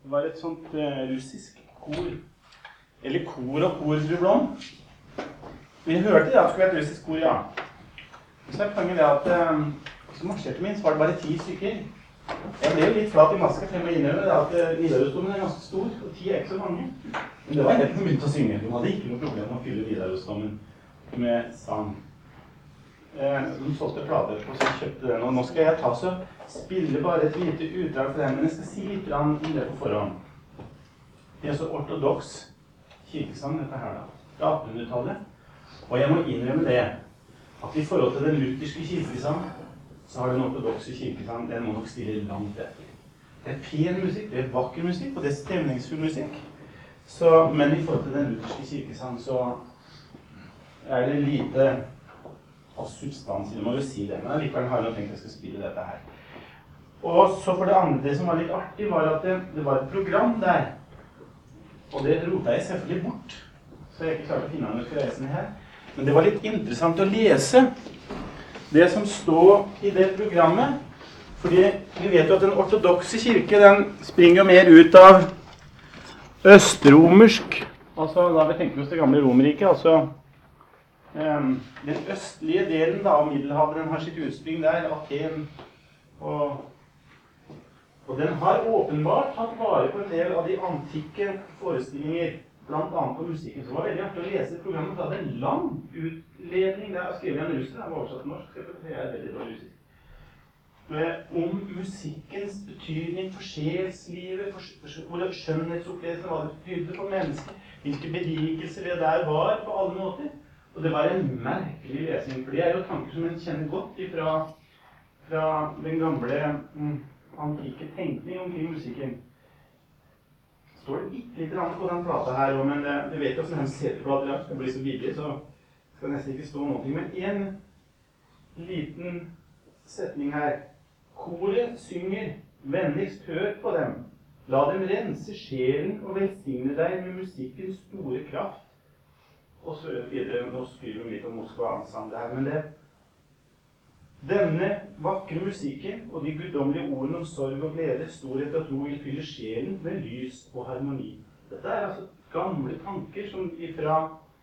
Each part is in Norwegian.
Det var et sånt russisk kor, eller kor og kordublom. Vi hørte det at det skulle være et russisk kor, ja. Så er poenget det at så marsjerte min, så var det bare 10 stykker. Jeg ble jo litt flat i maska, for jeg må innrømme det at Nidarosdomen er ganske stor, og 10 er ikke så mange. Men det var helt som begynte å synge. De hadde ikke noe problem med å fylle Nidarosdomen med sang. De solgte plater på, så kjøpte den, og nå skal jeg ta så spille bare et lite utdrag for den, men jeg skal si litt om det på forhånd. Det er så ortodoks kirkesang, dette her da, fra 1800-tallet. Og jeg må innrømme det, at i forhold til den lutherske kirkesang, så har den ortodokse kirkesang, den må nok stille langt etter. Det er pen musikk, det er vakker musikk, og det er stemningsfull musikk. Så, men i forhold til den lutherske kirkesang, så er det lite av substans, jeg må jo si det, men allikevel har jeg tenkt at jeg skal spille dette her. Og så for det andre, det som var litt artig, var at det var et program der, og det rotet jeg selvfølgelig bort, så jeg ikke klarte å finne noe kreisen her. Men det var litt interessant å lese det som står i det programmet, fordi vi vet jo at den ortodokse kirke, den springer jo mer ut av østromersk, altså da vi tenker oss det gamle Romerriket, altså den østlige delen da, av Middelhavet, den har sitt utspring der, Aten, og den har åpenbart tatt vare på en del av de antikke forestillinger, blant annet på musikken. Så det var veldig artig å lese programmet, for det hadde en lang utledning, der jeg skrev en russer, det var oversatt norsk, for jeg er veldig dårlig russisk, om musikkens betydning for sjelslivet, for skjønnhetsopplevelsen, hva det betydde for mennesker, hvilke berikelser det der var på alle måter. Og det var en merkelig lesning, for det er jo tanker som en kjenner godt fra den gamle antikke tenkning omkring musikken. Det står litt på den plata her, men jeg vet jo at sånne CD-plater skal bli så billig, så skal nesten ikke stå noe. Men en liten setning her. Koret synger, vennligst hør på dem. La dem rense sjelen og velsigne deg med musikkens store kraft. Og så videre, nå skriver vi litt om Moskva-ensemble her, men denne vakre musikken og de guddommelige ordene om sorg og glede, storhet og tro vil fylle sjelen med lys og harmoni. Dette er altså gamle tanker som ifra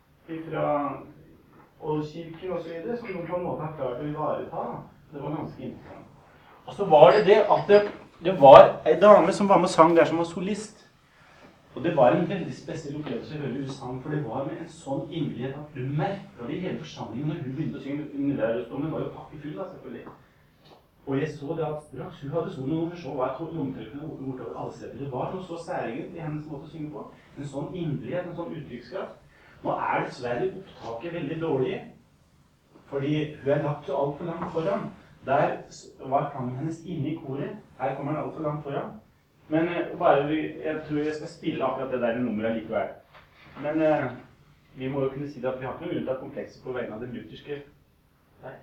Oldkirken og så videre, som de på en måte har klart å ivareta. Det var ganske interessant. Og så var det at det var en dame som var med og sang der som var solist. Og det var en veldig spesiell opplevelse å høre hun sang, for det var med en sånn inderlighet at du merket det i hele forsamlingen når hun begynte å synge. Nidarosdomen var jo pakkefull da, selvfølgelig. Og jeg så det at straks hun hadde solonummer, så var lommetrykkene bortover alle steder. Det var noe så særegent i hennes måte å synge på. En sånn inderlighet, en sånn uttrykkskraft. Nå er dessverre opptaket veldig dårlig, fordi hun er lagt så alt for langt foran. Der var klangen hennes inne i koret. Her kommer den alt for langt foran. Men jeg tror jeg skal spille akkurat det der nummeret likevel. Men vi må jo kunne si det at vi har ikke noe grunn til å komplekse på vegne av det lutherske. Nei.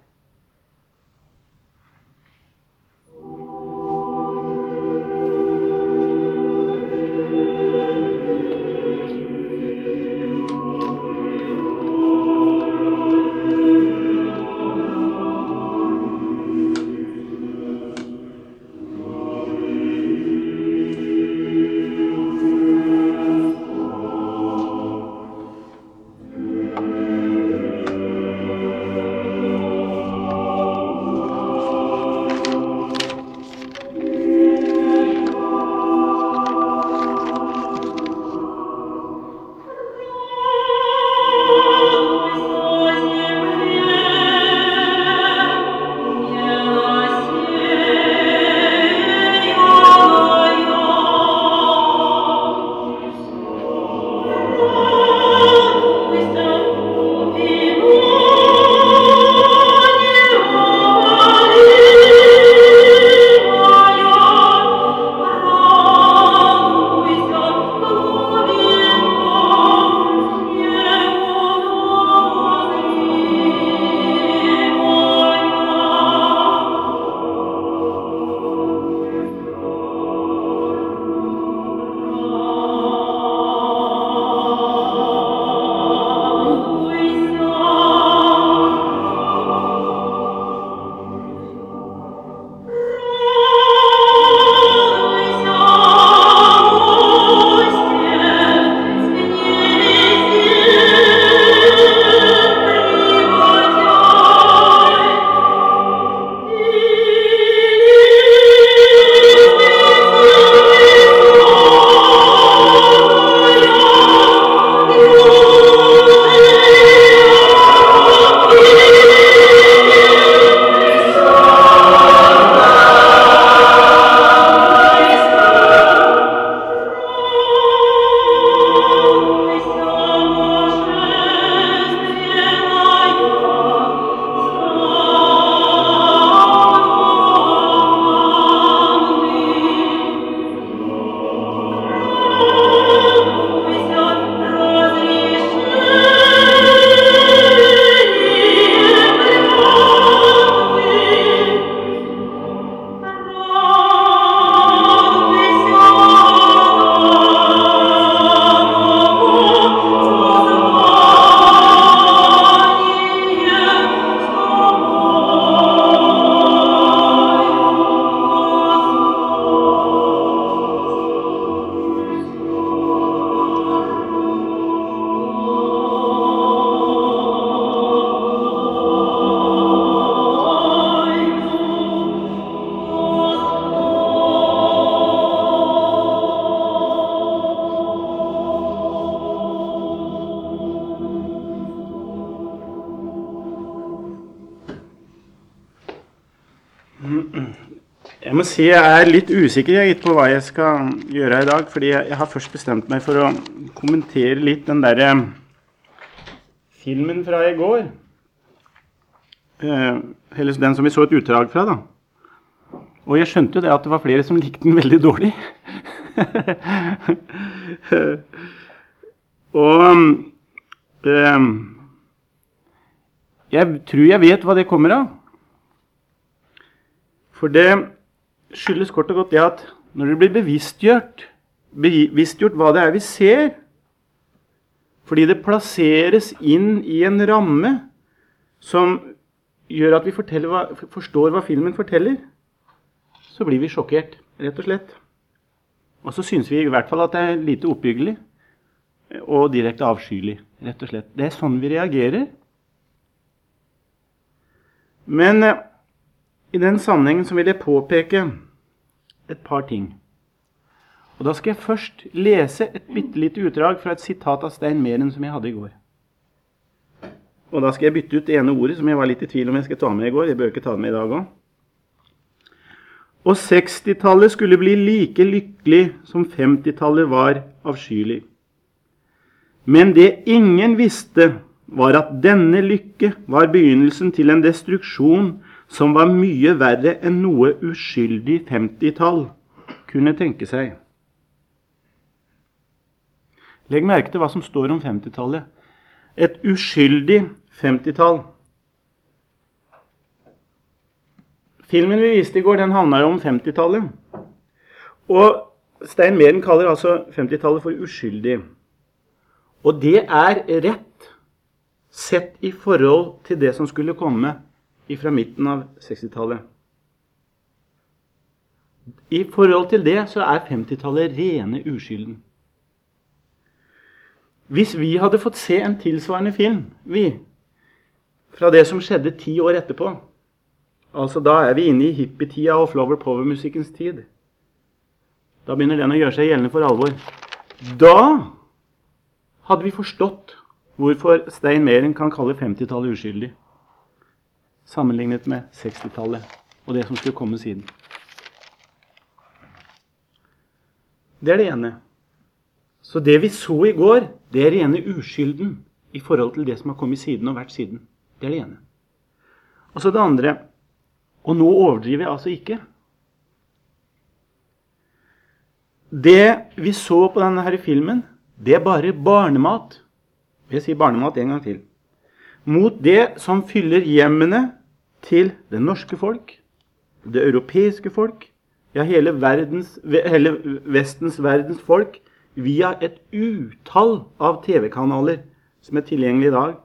Jeg må si jeg litt usikker på hva jeg skal gjøre i dag, fordi jeg har først bestemt meg for å kommentere litt den der filmen fra i går. Eller den som vi så et utdrag fra da. Og jeg skjønte jo det at det var flere som likte den veldig dårlig. Og jeg tror jeg vet hva det kommer av. For det skyldes kort og godt det at når det blir bevisstgjort hva det er vi ser, fordi det plasseres inn i en ramme som gjør at vi forstår hva filmen forteller, så blir vi sjokkert, rett og slett. Og så synes vi i hvert fall at det er lite oppbyggelig og direkte avskyelig, rett og slett. Det er sånn vi reagerer. Men i den sammenhengen så vil jeg påpeke et par ting. Og da skal jeg først lese et bittelite utdrag fra et sitat av Stein Meren som jeg hadde i går. Og da skal jeg bytte ut det ene ordet som jeg var litt i tvil om jeg skal ta med i går. Jeg bør ikke ta det med i dag også. Og 60-tallet skulle bli like lykkelig som 50-tallet var avskyelig. Men det ingen visste var at denne lykke var begynnelsen til en destruksjon som var mye verre enn noe uskyldig 50-tall kunne tenke seg. Legg merke til hva som står om 50-tallet. Et uskyldig 50-tall. Filmen vi viste i går, den handler om 50-tallet. Og Stein Meren kaller altså 50-tallet for uskyldig. Og det er rett sett i forhold til det som skulle komme fra midten av 60-tallet. I forhold til det så er 50-tallet rene uskylden. Hvis vi hadde fått se en tilsvarende film, fra det som skjedde 10 år etterpå, altså da er vi inne i hippie-tida og flower power-musikkens tid, da begynner den å gjøre seg gjeldende for alvor. Da hadde vi forstått hvorfor Stein Meren kan kalle 50-tallet uskyldig, sammenlignet med 60-tallet og det som skulle komme siden. Det er det ene. Så det vi så i går, det er rene uskylden i forhold til det som har kommet siden og vært siden. Det er det ene. Og så det andre, og nå overdriver jeg altså ikke. Det vi så på denne her filmen, det er bare barnemat. Jeg sier barnemat en gang til. Mot det som fyller hjemmene til det norske folk, det europeiske folk, ja hele vestens verdens folk, via et utall av TV-kanaler som er tilgjengelig i dag.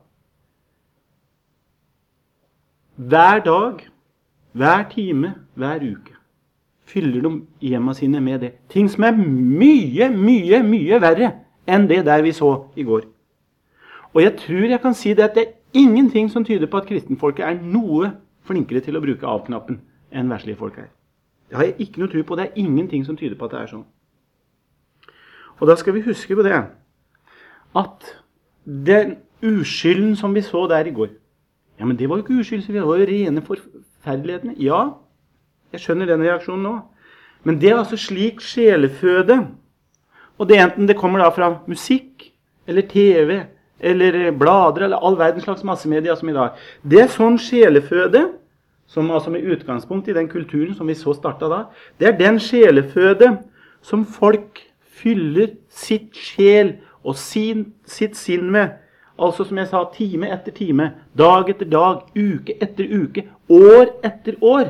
Hver dag, hver time, hver uke fyller de hjemmene sine med det. Ting som er mye, mye, mye verre enn det der vi så i går. Og jeg tror jeg kan si det at det er ingenting som tyder på at kristenfolket er noe flinkere til å bruke av-knappen enn verslige folk er. Det har jeg ikke noe tro på. Det er ingenting som tyder på at det er sånn. Og da skal vi huske på det, at den uskylden som vi så der i går, ja, men det var jo ikke uskyld, det var jo rene forferdelighetene. Ja, jeg skjønner den reaksjonen nå. Men det er altså slik sjeleføde, og det er enten det kommer da fra musikk, eller TV, eller blader, eller all verdens slags massemedia som i dag. Det er sånn sjeleføde, som altså med utgangspunkt i den kulturen som vi så startet da, det er den sjeleføde som folk fyller sitt sjel og sitt sinn med. Altså som jeg sa, time etter time, dag etter dag, uke etter uke, år etter år.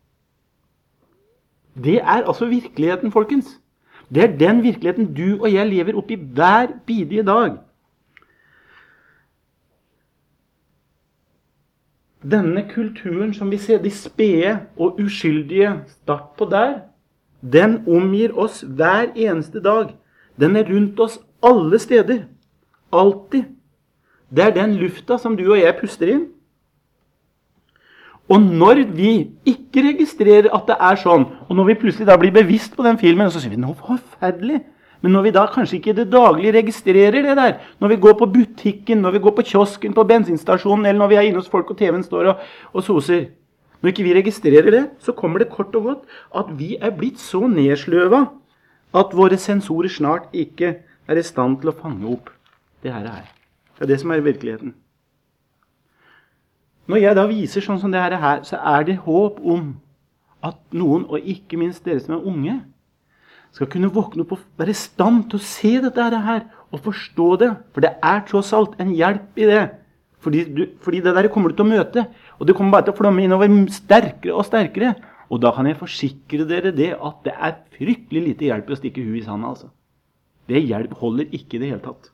Det er altså virkeligheten, folkens. Det er den virkeligheten du og jeg lever opp i hver bidige dag. Denne kulturen som vi ser, de spede og uskyldige start på der, den omgir oss hver eneste dag. Den er rundt oss alle steder. Alltid. Det er den lufta som du og jeg puster inn. Og når vi ikke registrerer at det er sånn, og når vi plutselig da blir bevisst på den filmen, så sier vi, nå forferdelig. Men når vi da kanskje ikke det daglig registrerer det der, når vi går på butikken, når vi går på kiosken, på bensinstasjonen, eller når vi er inne hos folk og TV-en står og soser, Når ikke vi registrerer det, så kommer det kort og godt at vi blitt så nedsløva at våre sensorer snart ikke i stand til å fange opp det her. Det det som virkeligheten. Når jeg da viser sånn som det her, så det håp om at noen, og ikke minst dere som unge, skal kunne våkne opp og være i stand til å se dette her, og forstå det. For det tross alt en hjelp i det. Fordi det der kommer du til å møte, og det kommer bare til å flomme innover sterkere og sterkere. Og da kan jeg forsikre dere det at det fryktelig lite hjelp å stikke huet i sanden, altså. Det hjelp holder ikke i det hele tatt.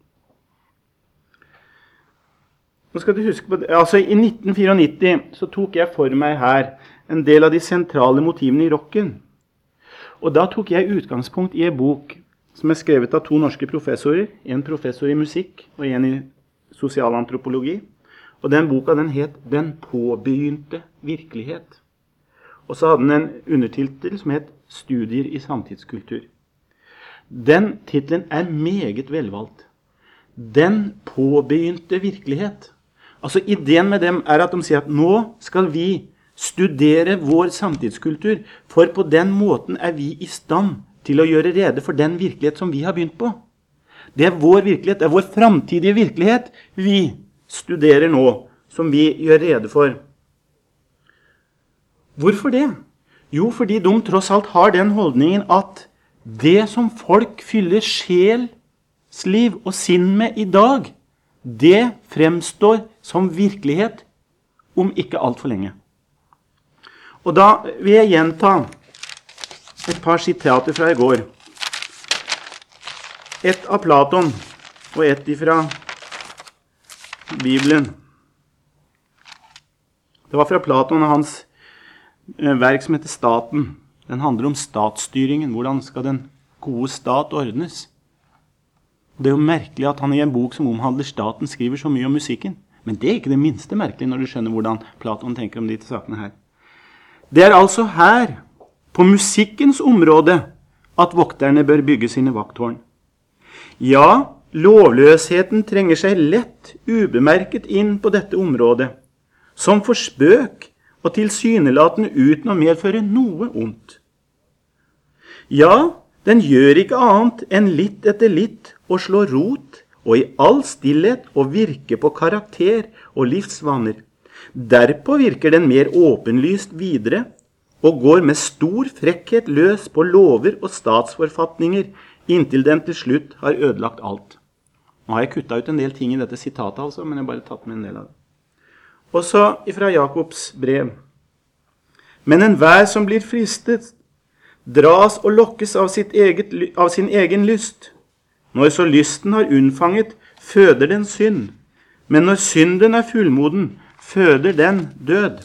Nå skal du huske på det. Altså, i 1994 så tok jeg for meg her en del av de sentrale motivene i rocken. Og da tok jeg utgangspunkt i en bok som skrevet av 2 norske professorer, en professor i musikk og en i sosialantropologi. Og den boka den het «Den påbegynte virkelighet». Og så hadde den en undertitel som het «Studier i samtidskultur». Den titlen meget velvalgt. «Den påbegynte virkelighet». Altså ideen med dem at de sier at nå skal vi studere vår samtidskultur, for på den måten vi i stand til å gjøre rede for den virkelighet som vi har begynt på. Det vår virkelighet, det vår framtidige virkelighet vi studerer nå, som vi gjør rede for. Hvorfor det? Jo, fordi de tross alt har den holdningen at det som folk fyller sjelsliv og sinn med i dag, det fremstår som virkelighet om ikke alt for lenge. Og da vil jeg gjenta et par sitater fra i går. Et av Platon og et fra Bibelen. Det var fra Platon og hans verk som heter Staten. Den handler om statsstyringen. Hvordan skal den gode stat ordnes? Det jo merkelig at han i en bok som omhandler staten skriver så mye om musikken. Men det ikke det minste merkelig når du skjønner hvordan Platon tenker om de sakene her. Det altså her, på musikkens område, at vokterne bør bygge sine vakttårn. Ja, lovløsheten trenger seg lett ubemerket inn på dette området, som for spøk og tilsynelatende uten å medføre noe ondt. Ja, den gjør ikke annet enn litt etter litt å slå rot og i all stillhet å virke på karakter og livsvaner. Derpå virker den mer åpenlyst videre, og går med stor frekkhet løs på lover og statsforfatninger, inntil den til slutt har ødelagt alt. Nå har jeg kuttet ut en del ting i dette sitatet, altså, men jeg har bare tatt med en del av det. Og så fra Jakobs brev. Men enhver som blir fristet, dras og lokkes av sin egen lyst. Når så lysten har unnfanget, føder den synd. Men når synden fullmoden, føder den død.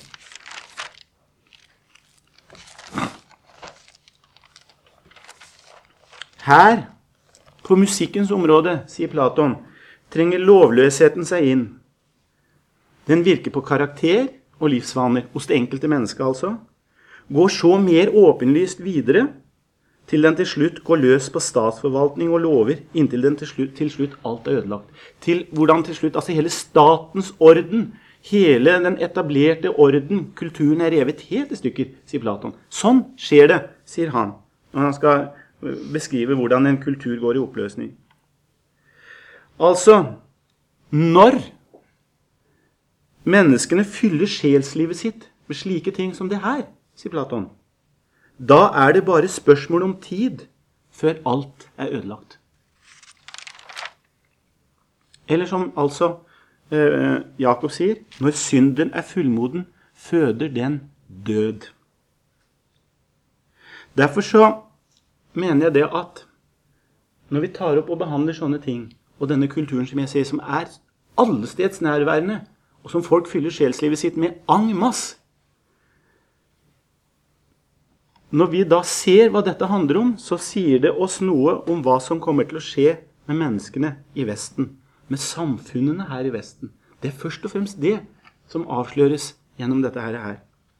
Her, på musikkens område, sier Platon, trenger lovløsheten seg inn. Den virker på karakter og livsvaner, hos det enkelte mennesket altså, går så mer åpenlyst videre, til den til slutt går løs på statsforvaltning og lover, inntil den til slutt alt ødelagt. Til hvordan til slutt, altså hele statens orden, hele den etablerte orden, kulturen revet helt i stykker, sier Platon. Sånn skjer det, sier han, når han skal beskrive hvordan en kultur går i oppløsning. Altså, når menneskene fyller sjelslivet sitt med slike ting som det her, sier Platon, da det bare spørsmål om tid før alt ødelagt. Eller som altså Jakob sier, når synden fullmoden, føder den død. Derfor så mener jeg det at når vi tar opp og behandler sånne ting, og denne kulturen som jeg sier, som allesteds nærværende, og som folk fyller sjelslivet sitt med en masse, når vi da ser hva dette handler om, så sier det oss noe om hva som kommer til å skje med menneskene i Vesten, med samfunnene her i Vesten. Det først og fremst det som avsløres gjennom dette her.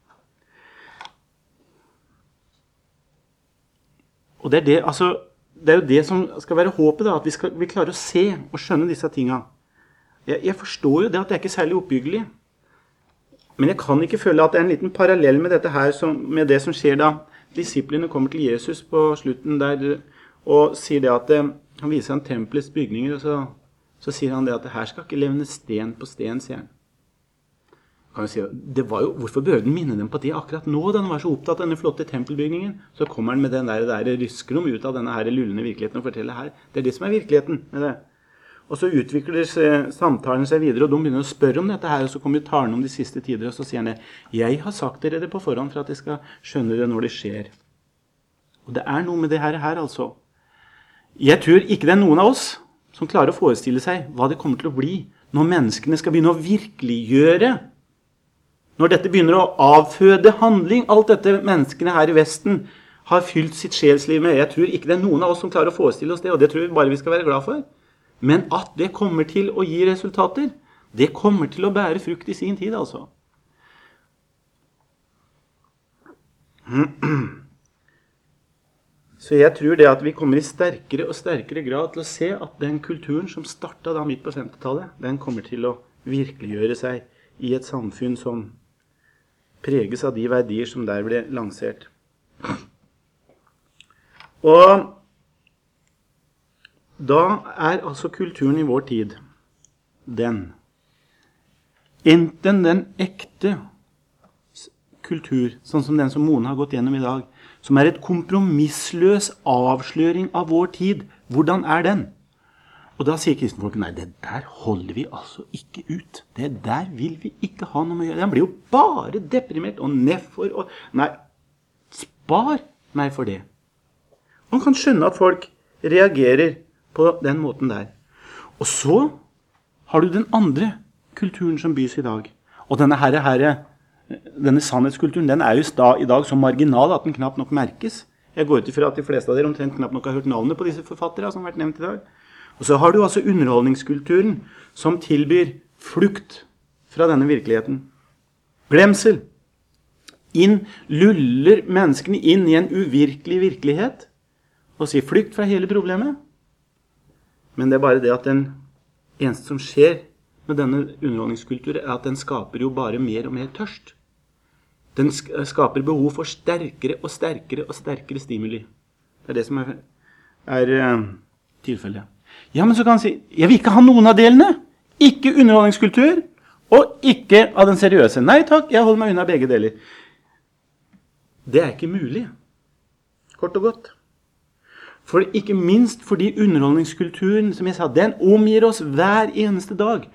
Og det det, altså, det jo det som skal være håpet, da, at vi klarer å se og skjønne disse tingene. Jeg forstår jo det at det ikke særlig oppbyggelig. Men jeg kan ikke føle at det en liten parallell med dette her, med det som skjer da disiplene kommer til Jesus på slutten der, og sier det at han viser han tempelets bygninger, og så sier han det at her skal ikke levne sten på sten, sier han. Kan si, det var jo, hvorfor bør den minne dem på det akkurat nå, da han var så opptatt av denne flotte tempelbygningen? Så kommer han med den der ryskrom ut av denne her lullende virkeligheten og forteller her. Det er det som er virkeligheten med det. Og så utvikler samtalen seg videre, og de begynner å spørre om dette her, og så kommer jo talen om de siste tider, og så sier han det. Jeg har sagt dere det på forhånd for at jeg skal skjønne det når det skjer. Og det er noe med det her, altså. Jeg tror ikke det er noen av oss som klarer å forestille seg hva det kommer til å bli når menneskene skal begynne å virkeliggjøre. Når dette begynner å avføde handling, alt dette menneskene her i Vesten har fylt sitt sjelsliv med. Jeg tror ikke det er noen av oss som klarer å forestille oss det, og det tror vi bare vi skal være glad for. Men at det kommer til å gi resultater, det kommer til å bære frukt i sin tid, altså. Så jeg tror det at vi kommer i sterkere og sterkere grad til å se at den kulturen som startet da midt på 50-tallet, den kommer til å virkeliggjøre seg i et samfunn som preges av de verdier som der ble lansert. Og da er altså kulturen i vår tid enten den ekte kultur, sånn som den som Mona har gått gjennom i dag, som er et kompromissløs avsløring av vår tid. Hvordan er den? Og da sier kristenfolk, nei, det der holder vi altså ikke ut. Det der vil vi ikke ha noe med å gjøre. Han blir jo bare deprimert og nedfor. Nei, spar meg for det. Man kan skjønne at folk reagerer på den måten der. Og så har du den andre kulturen som bys i dag. Og denne sannhetskulturen, den er jo i dag så marginal at den knapt nok merkes. Jeg går ut ifra at de fleste av dere omtrent knapt nok har hørt navnet på disse forfattere som har vært nevnt i dag. Og så har du altså underholdningskulturen som tilbyr flukt fra denne virkeligheten. Glemsel. Luller menneskene inn i en uvirkelig virkelighet og sier flykt fra hele problemet. Men det er bare det at den eneste som skjer med denne underholdningskulturen er at den skaper jo bare mer og mer tørst. Den skaper behov for sterkere og sterkere og sterkere stimuli. Det er det som er tilfellet. Ja, men så kan han si, jeg vil ikke ha noen av delene. Ikke underholdningskultur, og ikke av den seriøse. Nei takk, jeg holder meg unna begge deler. Det er ikke mulig. Kort og godt. For ikke minst fordi underholdningskulturen, som jeg sa, den omgir oss hver eneste dag.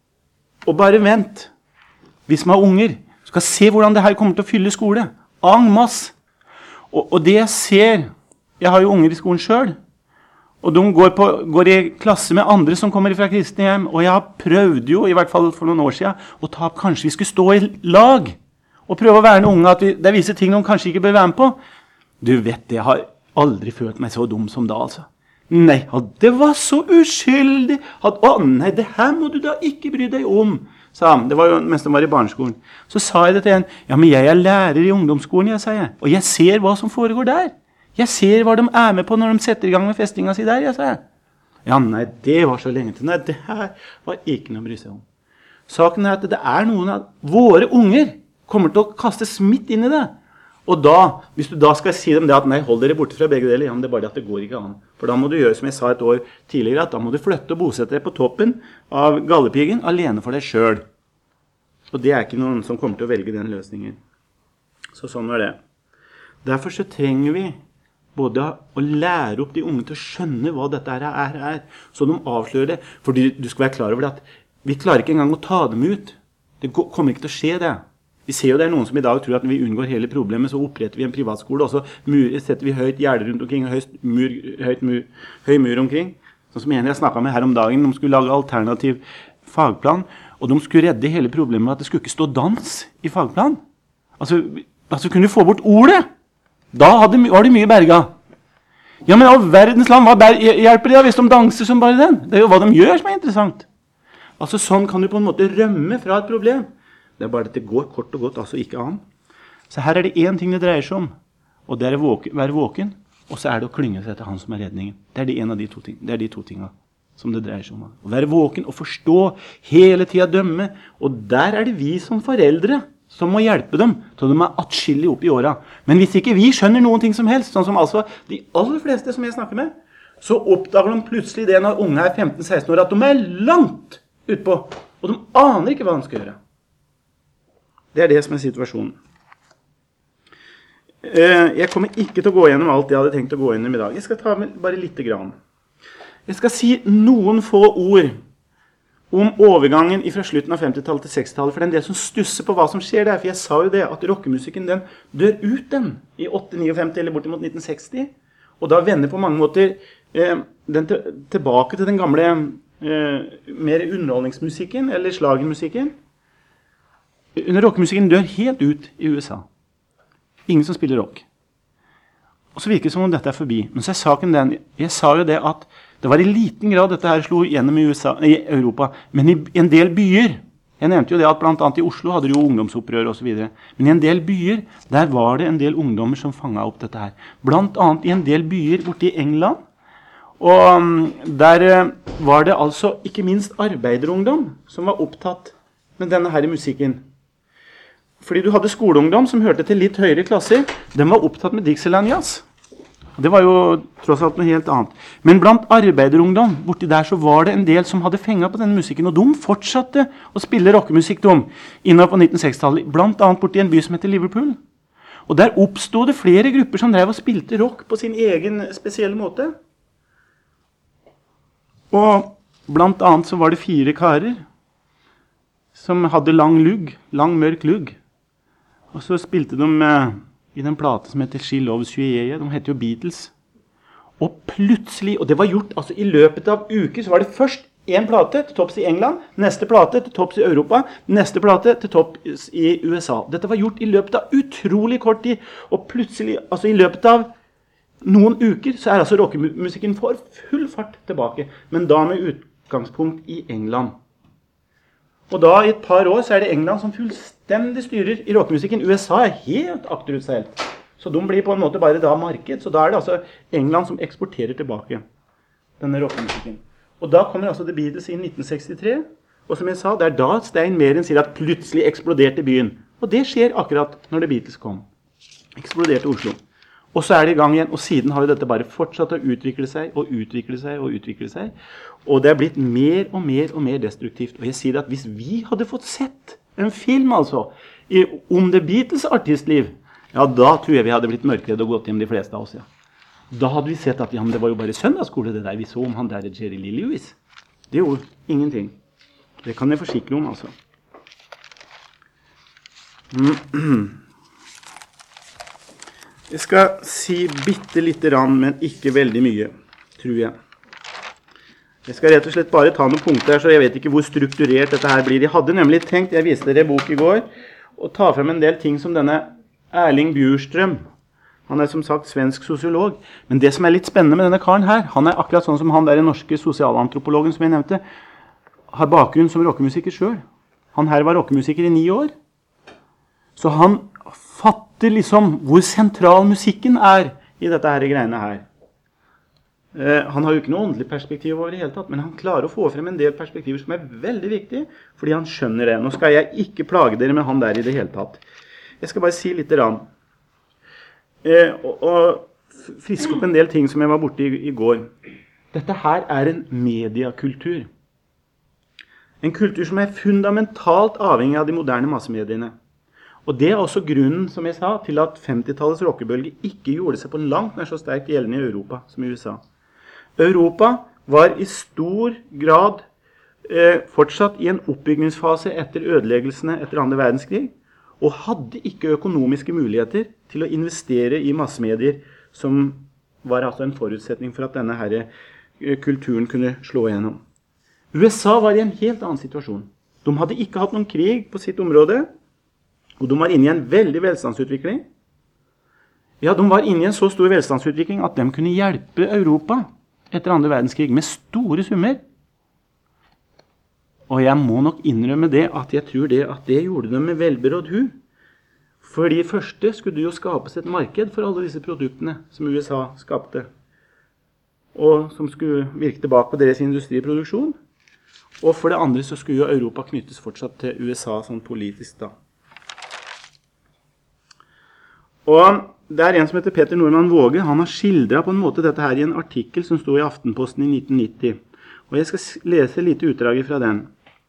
Og bare vent. Hvis man har unger, skal se hvordan det her kommer til å fylle skole. En masse. Og det jeg ser, jeg har jo unger i skolen selv, og de går i klasse med andre som kommer fra kristne hjem, og jeg har prøvd jo, i hvert fall for noen år siden, å ta opp kanskje vi skulle stå i lag, og prøve å være en unge, at det viser ting de kanskje ikke bør være med på. Du vet, jeg har aldri følt meg så dum som da, altså. Nei, det var så uskyldig. Nei, det her må du da ikke bry deg om, sa han. Det var jo mens de var i barneskolen. Så sa jeg det til en, ja, men jeg er lærer i ungdomsskolen, sa jeg, og jeg ser hva som foregår der. Jeg ser hva de er med på når de setter i gang med festinga si der, sa jeg. Ja, nei, det var så lenge til. Nei, det her var ikke noe å bry seg om. Saken er at det er noen av våre unger kommer til å kastes midt inn i det. Og da, hvis du da skal si dem det at nei, hold dere borte fra begge deler, ja, men det er bare at det går ikke an. For da må du gjøre som jeg sa et år tidligere, at da må du flytte og bosette deg på toppen av Galdhøpiggen alene for deg selv. Og det er ikke noen som kommer til å velge den løsningen. Så sånn var det. Derfor så trenger vi både å lære opp de unge til å skjønne hva dette er, så de avslører det. For du skal være klar over det at vi klarer ikke engang å ta dem ut. Det kommer ikke til å skje det. Vi ser jo det er noen som i dag tror at når vi unngår hele problemet, så oppretter vi en privatskole, og så setter vi høyt gjerde rundt omkring, og høy mur omkring. Sånn som en jeg snakket med her om dagen, de skulle lage alternativ fagplan, og de skulle redde hele problemet med at det skulle ikke stå dans i fagplan. Altså kunne du få bort ordet. Da var det mye berga. Ja, men av verdens land, hva hjelper det da hvis de danser som bare den? Det er jo hva de gjør som er interessant. Altså sånn kan du på en måte rømme fra et problem. Det er bare at det går kort og godt, altså ikke an. Så her er det en ting det dreier seg om, og det er å være våken, og så er det å klynge seg til han som er redningen. Det er en av de to tingene. Det er de to tingene som det dreier seg om. Å være våken og forstå, hele tiden dømme. Og der det vi som foreldre som må hjelpe dem til de atskillig opp i åra. Men hvis ikke vi skjønner noen ting som helst, sånn som altså de aller fleste som jeg snakker med, så oppdager de plutselig det når unge 15-16 år, at de langt utpå, og de aner ikke hva de skal gjøre. Det det som situasjonen. Jeg kommer ikke til å gå gjennom alt jeg hadde tenkt å gå gjennom i dag. Jeg skal ta med bare litt grann. Jeg skal si noen få ord om overgangen fra slutten av 50-tallet til 60-tallet, for det en del som stusser på hva som skjer der, for jeg sa jo det, at rockemusikken den dør ut i 8-59 eller bortimot 1960, og da vender på mange måter den tilbake til den gamle mer underholdningsmusikken, eller slagermusikken. Under rockemusikken dør helt ut i USA. Ingen som spiller rock. Og så virker det som om dette forbi. Men så saken den, jeg sa jo det at det var i liten grad dette her slo gjennom i Europa, men i en del byer, jeg nevnte jo det at blant annet i Oslo hadde det jo ungdomsopprør og så videre, men i en del byer, der var det en del ungdommer som fanget opp dette her. Blant annet i en del byer borte i England, og der var det altså ikke minst arbeiderungdom som var opptatt med denne her musikken. Fordi du hadde skoleungdom som hørte til litt høyere klasser, de var opptatt med Dixieland Jazz. Det var jo tross alt noe helt annet. Men blant arbeiderungdom, borti der så var det en del som hadde fengt på denne musikken, og de fortsatte å spille rockemusikk innover på 1960-tallet, blant annet borti en by som heter Liverpool. Og der oppstod det flere grupper som drev og spilte rock på sin egen spesielle måte. Og blant annet så var det 4 karer som hadde lang mørk lugg. Og så spilte de i den plate som heter She Loves You, de heter jo Beatles. Og plutselig, og det var gjort altså i løpet av uker, så var det først en plate til topps i England, neste plate til topps i Europa, neste plate til topps i USA. Dette var gjort i løpet av utrolig kort tid, og plutselig, altså i løpet av noen uker, så altså rockemusikken for full fart tilbake, men da med utgangspunkt i England. Og da i et par år så det England som fullstendig styrer i rockemusikken. USA helt akterutseilt. Så de blir på en måte bare da marked. Så da det altså England som eksporterer tilbake denne rockemusikken. Og da kommer altså The Beatles i 1963. Og som jeg sa, det da Stein Meren sier at plutselig eksploderte byen. Og det skjer akkurat når The Beatles kom. Eksploderte Oslo. Og så det i gang igjen, og siden har jo dette bare fortsatt å utvikle seg, og utvikle seg, og utvikle seg. Og det blitt mer og mer og mer destruktivt. Og jeg sier at hvis vi hadde fått sett en film altså, om The Beatles artistliv, ja, da tror jeg vi hadde blitt mørkredd og gått hjem de fleste av oss, ja. Da hadde vi sett at ja, det var jo bare søndagsskole det der vi så om han der Jerry Lee Lewis. Det gjorde ingenting. Det kan jeg forsikre om, altså. Jeg skal si bitte lite grann, men ikke veldig mye, tror jeg. Jeg skal rett og slett bare ta noen punkter her, så jeg vet ikke hvor strukturert dette her blir. Jeg hadde nemlig tenkt, jeg viste dere en bok i går, å ta frem en del ting som denne Erling Bjurstrøm. Han som sagt svensk sosiolog. Men det som litt spennende med denne karen her, han akkurat sånn som han der norske sosialantropologen som jeg nevnte, har bakgrunn som rockemusiker selv. Han her var rockemusiker i 9 år. Så han fatter liksom hvor sentral musikken i dette her greiene her. Han har jo ikke noe åndelig perspektiv over det hele tatt, men han klarer å få frem en del perspektiver som veldig viktige, fordi han skjønner det. Nå skal jeg ikke plage dere med han der i det hele tatt. Jeg skal bare si litt grann. Og friske opp en del ting som jeg var borte i går. Dette her en mediakultur. En kultur som fundamentalt avhengig av de moderne massemediene. Og det også grunnen, som jeg sa, til at 50-tallets rockebølge ikke gjorde seg på langt nær så sterkt gjeldende i Europa som i USA. Europa var i stor grad fortsatt i en oppbyggingsfase etter ødeleggelsene etter 2. verdenskrig, og hadde ikke økonomiske muligheter til å investere i massemedier, som var altså en forutsetning for at denne her kulturen kunne slå igjennom. USA var i en helt annen situasjon. De hadde ikke hatt noen krig på sitt område, og de var inne i en veldig velstandsutvikling. Ja, de var inne i en så stor velstandsutvikling at de kunne hjelpe Europa etter 2. verdenskrig med store summer. Og jeg må nok innrømme det at jeg tror at det gjorde de med velberådd hu. For det første skulle det jo skapes et marked for alle disse produktene som USA skapte. og som skulle virke tilbake på deres industriproduksjon. Og for det andre så skulle jo Europa knyttes fortsatt til USA sånn politisk da. Og det er en som heter Peter Norman Våge, han har skildret på en måte dette her i en artikkel som stod i Aftenposten i 1990. Og jeg skal lese litt utdrag fra den.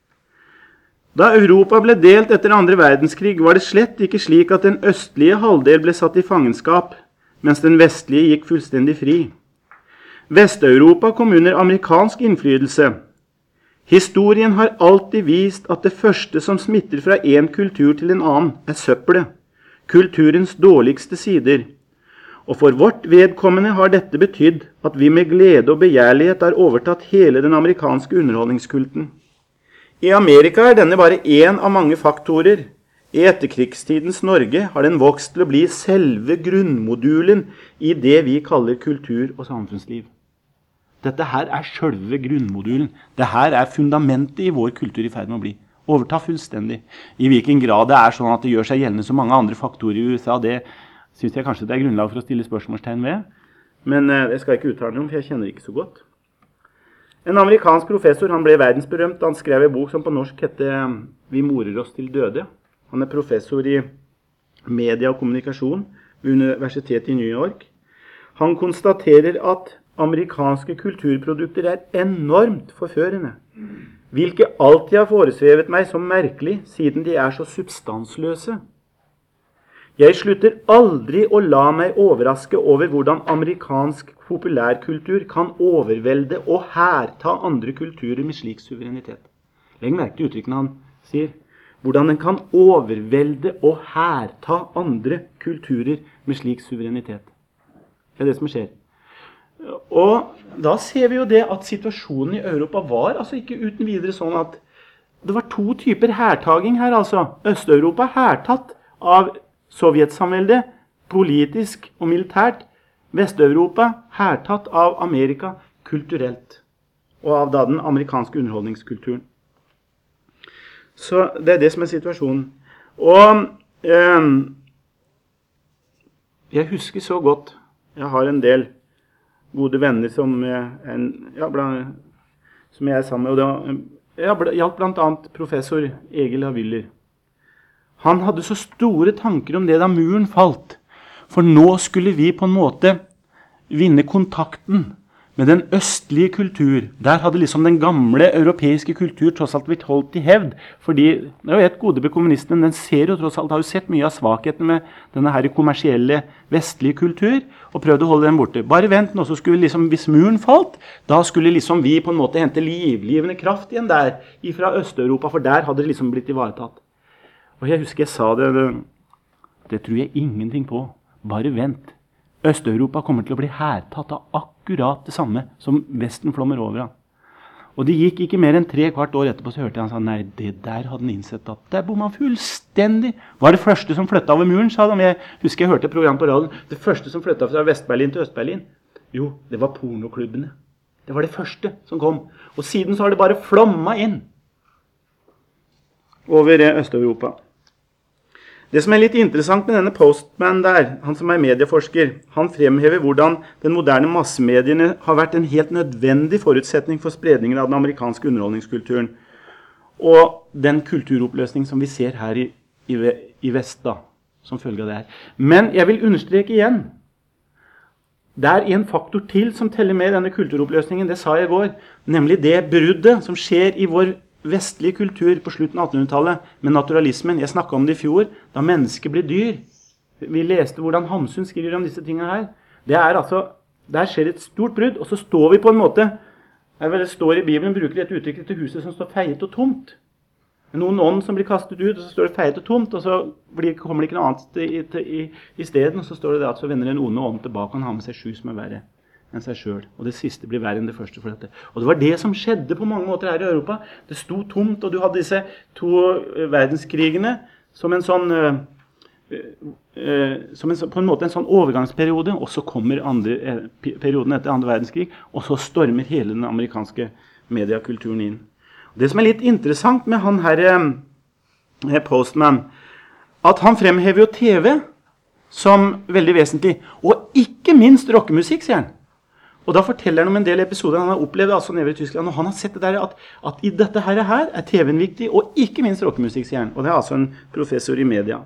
Da Europa ble delt etter andre verdenskrig, var det slett ikke slik at den østlige halvdel ble satt i fangenskap, mens den vestlige gikk fullstendig fri. Vest-Europa kom under amerikansk innflytelse. Historien har alltid vist at det første som smitter fra en kultur til en annen, er søppelet, kulturens dårligste sider. Og for vårt vedkommende har dette betydd at vi med glede og begjærlighet har overtatt hele den amerikanske underholdningskulten. I Amerika er denne bare en av mange faktorer. I etterkrigstidens Norge har den vokst til å bli selve grunnmodulen i det vi kaller kultur og samfunnsliv. Dette her er selve grunnmodulen. Dette er fundamentet i vår kultur i ferd med å bli. Overta fullstendig. I hvilken grad det er sånn at det gjør seg gjeldende så mange andre faktorer i USA, det synes jeg kanskje det er grunnlag for å stille spørsmålstegn ved. Men det skal jeg ikke uttale om, for jeg kjenner ikke så godt. En amerikansk professor, han ble verdensberømt da han skrev en bok som på norsk heter «Vi morer oss til døde». Han er professor i media og kommunikasjon ved Universitetet i New York. Han konstaterer at amerikanske kulturprodukter er enormt forførende, hvilket alltid har foresvevet meg som merkelig, siden de er så substansløse. Jeg slutter aldri å la meg overraske over hvordan amerikansk populærkultur kan overvelde og herta andre kulturer med slik suverenitet. Legg merke til uttrykkene han sier. Hvordan den kan overvelde og herta andre kulturer med slik suverenitet. Det er det som skjer. Og da ser vi jo det at situasjonen i Europa var altså ikke uten videre sånn at det var to typer hertaging her altså. Øst-Europa hertatt av Sovjetsamveldet, politisk og militært. Vest-Europa hertatt av Amerika kulturelt. Og av da den amerikanske underholdningskulturen. Så det er det som er situasjonen. Og jeg husker så godt, jeg har en del gode venner som jeg er sammen med, og det gjaldt blant annet professor Egil Aviller. Han hadde så store tanker om det da muren falt, for nå skulle vi på en måte vinne kontakten med den østlige kultur. Der hadde liksom den gamle europeiske kultur tross alt blitt holdt i hevd, fordi det er jo et gode med kommunistene, den ser jo tross alt, har jo sett mye av svakheten med denne her kommersielle vestlige kultur, og prøvde å holde den borte. Bare vent nå, så skulle liksom, hvis muren falt, da skulle liksom vi på en måte hente livgivende kraft igjen der, fra Øst-Europa, for der hadde det liksom blitt ivaretatt. Og jeg husker jeg sa det, det tror jeg ingenting på, bare vent. Øst-Europa kommer til å bli hertatt av akkurat det samme som Vesten flommer over av. Og det gikk ikke mer enn 3/4 år etterpå, så hørte jeg han sa, nei, det der hadde han innsett at der bor man fullstendig. Var det første som flyttet over muren, sa de. Jeg husker jeg hørte et program på radioen. Det første som flyttet fra Vest-Berlin til Øst-Berlin, jo, det var pornoklubbene. Det var det første som kom. Og siden så har det bare flommet inn over Øst-Europa. Det som er litt interessant med denne Postman der, han som er medieforsker, han fremhever hvordan den moderne massemediene har vært en helt nødvendig forutsetning for spredningen av den amerikanske underholdningskulturen. Og den kulturoppløsning som vi ser her i vest da, som følge av det her. Men jeg vil understreke igjen, det er en faktor til som teller med denne kulturoppløsningen, det sa jeg i går, nemlig det bruddet som skjer i vår vestlige kultur på slutten av 1800-tallet med naturalismen. Jeg snakket om det i fjor, da mennesket ble dyr. Vi leste hvordan Hamsun skriver om disse tingene her. Det er altså, der skjer et stort brudd, og så står vi på en måte, det står i Bibelen, bruker et uttrykk til huset som står feiet og tomt. Noen ånd som blir kastet ut, og så står det feiet og tomt, og så kommer det ikke noe annet i stedet, og så står det at så vender den onde ånd tilbake, og han har med seg 7 som er verre enn seg selv. Og det siste blir verre enn det første for dette. Og det var det som skjedde på mange måter her i Europa. Det sto tomt, og du hadde disse 2 verdenskrigene som en sånn, på en måte en sånn overgangsperiode, og så kommer perioden etter andre verdenskrig, og så stormer hele den amerikanske mediekulturen inn. Det som er litt interessant med han her Postman, at han fremhever jo TV som veldig vesentlig, og ikke minst rockemusikk, sier han. Og da forteller han om en del episoder han har opplevd altså nede i Tyskland, og han har sett det der at i dette her er TV-en viktig, og ikke minst rockemusikk, sier han. Og det er altså en professor i media.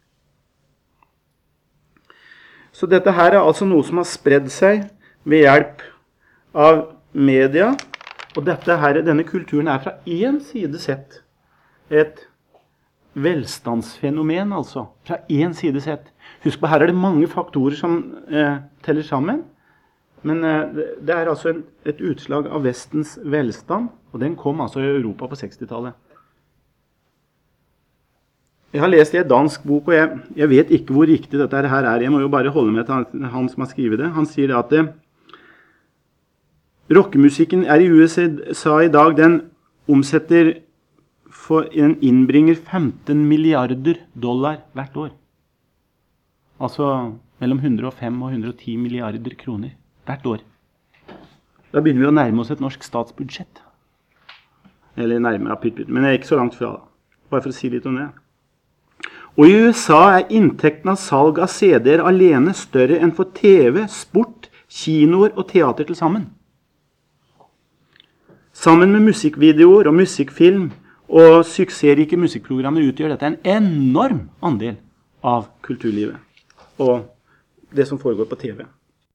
Så dette her er altså noe som har spredd seg ved hjelp av media, og denne kulturen er fra en side sett et velstandsfenomen, altså. Fra en side sett. Husk på, her er det mange faktorer som teller sammen, men det er altså et utslag av vestens velstand, og den kom altså i Europa på 60-tallet. Jeg har lest i en dansk bok, og jeg vet ikke hvor riktig dette her er. Jeg må jo bare holde med til han som har skrivet det. Han sier at rockemusikken er i USA i dag, den omsetter den innbringer 15 milliarder dollar hvert år. Altså mellom 105 og 110 milliarder kroner hvert år. Da begynner vi å nærme oss et norsk statsbudsjett. Eller nærmere, men jeg er ikke så langt fra da. Bare for å si litt om det. Og i USA er inntekten av salg av CD-er alene større enn for TV, sport, kinoer og teater til sammen. Sammen med musikkvideoer og musikkfilm og suksessrike musikkprogrammer utgjør dette en enorm andel av kulturlivet og det som foregår på TV.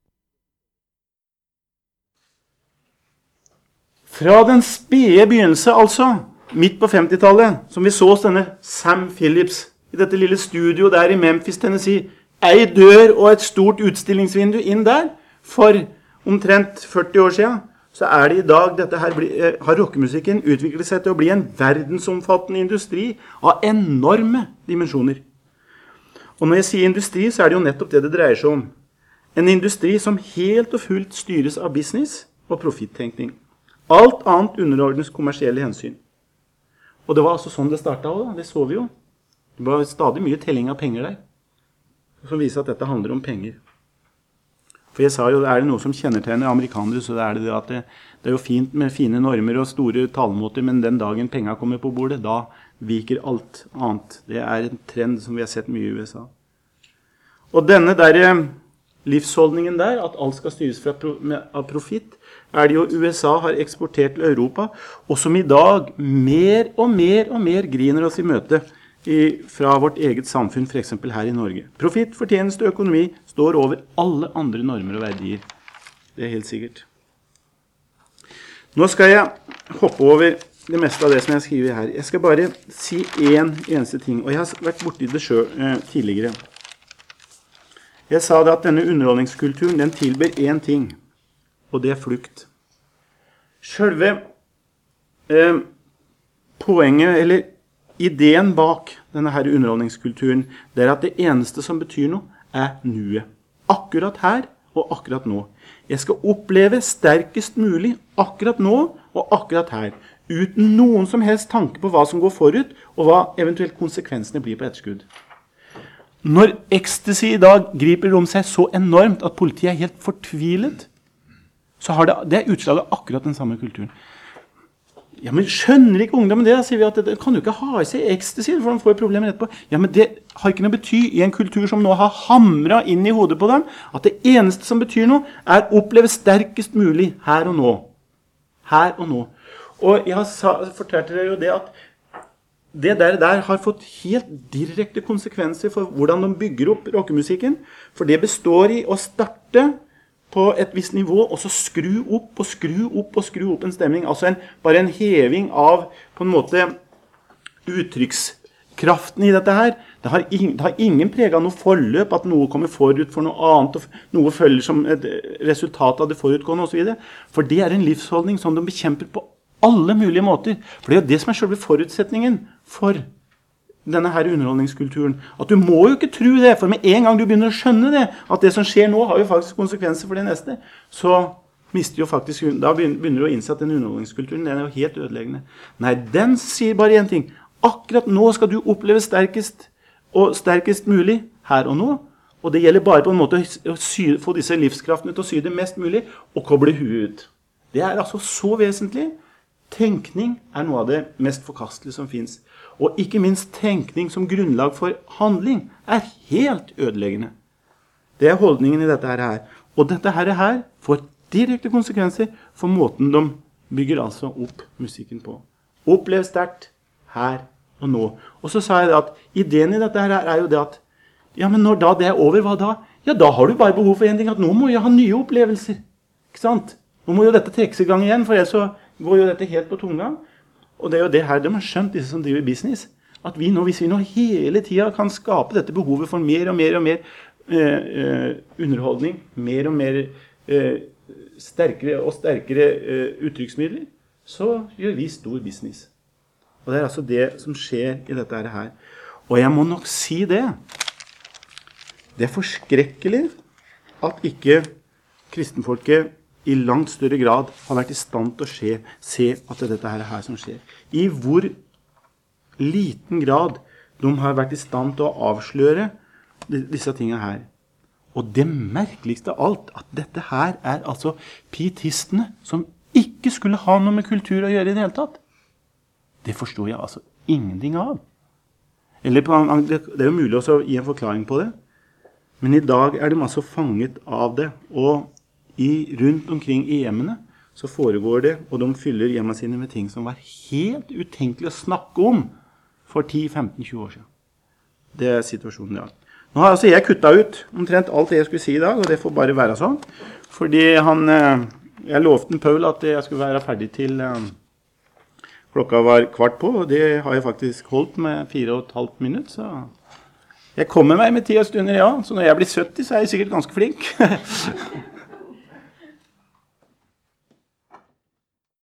Fra den spede begynnelse, altså, midt på 50-tallet, som vi så hos denne Sam Phillips i dette lille studio der i Memphis, Tennessee, ei dør og et stort utstillingsvindu inn der, for omtrent 40 år siden, så er det i dag, har rockemusikken utviklet seg til å bli en verdensomfattende industri av enorme dimensjoner. Og når jeg sier industri, så er det jo nettopp det det dreier seg om. En industri som helt og fullt styres av business og profittenkning. Alt annet underordnes kommersielle hensyn. Og det var altså sånn det startet også, det så vi jo. Det var stadig mye telling av penger der, som viser at dette handler om penger. For jeg sa jo, er det noe som kjennetegner amerikanere, så er det at det er jo fint med fine normer og store talemåter, men den dagen penger kommer på bordet, da viker alt annet. Det er en trend som vi har sett mye i USA. Og denne der livsholdningen der, at alt skal styres av profitt, er det jo USA har eksportert til Europa, og som i dag mer og mer griner oss i møte fra vårt eget samfunn, for eksempel her i Norge. Profitt, fortjeneste og økonomi står over alle andre normer og verdier. Det er helt sikkert. Nå skal jeg hoppe over det meste av det som jeg skriver her. Jeg skal bare si en eneste ting, og jeg har vært borti det tidligere. Jeg sa det at denne underholdningskulturen, den tilber en ting, og det er flukt. Selve poenget, eller ideen bak denne her underholdningskulturen, det er at det eneste som betyr noe, er nuet. Akkurat her og akkurat nå. Jeg skal oppleve sterkest mulig akkurat nå og akkurat her, uten noen som helst tanke på hva som går forut, og hva eventuelt konsekvensene blir på etterskudd. Når ecstasy i dag griper om seg så enormt at politiet er helt fortvilet, så har det utslaget akkurat den samme kulturen. Ja, men skjønner ikke ungdommen det? Da sier vi at det kan jo ikke ha i seg ecstasy, for de får problemer etterpå. Ja, men det har ikke noe bety i en kultur som nå har hamret inn i hodet på dem, at det eneste som betyr noe er å oppleve sterkest mulig her og nå. Her og nå. Og jeg har fortalt dere jo det at det der har fått helt direkte konsekvenser for hvordan de bygger opp rockemusikken, for det består i å starte på et visst nivå, og så skru opp og skru opp og skru opp en stemning. Altså bare en heving av på en måte uttrykkskraften i dette her. Det har ingen preget av noe forløp, at noe kommer forut for noe annet, og noe følger som et resultat av det forutgående og så videre. For det er en livsholdning som de bekjemper på alle mulige måter. For det er jo det som er selve forutsetningen for denne her underholdningskulturen. At du må jo ikke tro det, for med en gang du begynner å skjønne det, at det som skjer nå har jo faktisk konsekvenser for det neste, så mister jo faktisk, da begynner du å innse at den underholdningskulturen, den er jo helt ødeleggende. Nei, den sier bare en ting. Akkurat nå skal du oppleve sterkest mulig her og nå, og det gjelder bare på en måte å få disse livskraftene til å sy det mest mulig, og koble huet ut. Det er altså så vesentlig. Tenkning er noe av det mest forkastelige som finnes. Og ikke minst tenkning som grunnlag for handling er helt ødeleggende. Det er holdningen i dette her. Og dette her får direkte konsekvenser for måten de bygger altså opp musikken på. Opplev sterkt her og nå. Og så sa jeg at ideen i dette her er jo det at, ja, men når da det er over, hva da? Ja, da har du bare behov for en ting, at nå må jeg ha nye opplevelser. Ikke sant? Nå må jo dette trekkes i gang igjen, for ellers så går jo dette helt på tunga. Og det er jo det her de har skjønt, disse som driver business, at vi nå, hvis vi nå hele tiden kan skape dette behovet for mer og mer og mer underholdning, mer og mer sterkere og sterkere uttrykksmidler, så gjør vi stor business. Og det er altså det som skjer i dette her. Og jeg må nok si det. Det er forskrekkelig at ikke kristenfolket i langt større grad har vært i stand til å se at det er dette her som skjer. I hvor liten grad de har vært i stand til å avsløre disse tingene her. Og det merkeligste av alt, at dette her er altså pietistene som ikke skulle ha noe med kultur å gjøre i det hele tatt. Det forstår jeg altså ingenting av. Eller det er jo mulig å gi en forklaring på det. Men i dag er de altså fanget av det. Og rundt omkring i hjemmene så foregår det, og de fyller hjemmene sine med ting som var helt utenkelig å snakke om for 10, 15, 20 år siden. Det er situasjonen i dag. Nå har altså jeg kuttet ut omtrent alt det jeg skulle si i dag, og det får bare være sånn. Fordi jeg lovte Paul at jeg skulle være ferdig til klokka var 15:15, og det har jeg faktisk holdt med 4,5 minutter, så jeg kommer meg med 10 stunder, ja. Så når jeg blir 70, så er jeg sikkert ganske flink.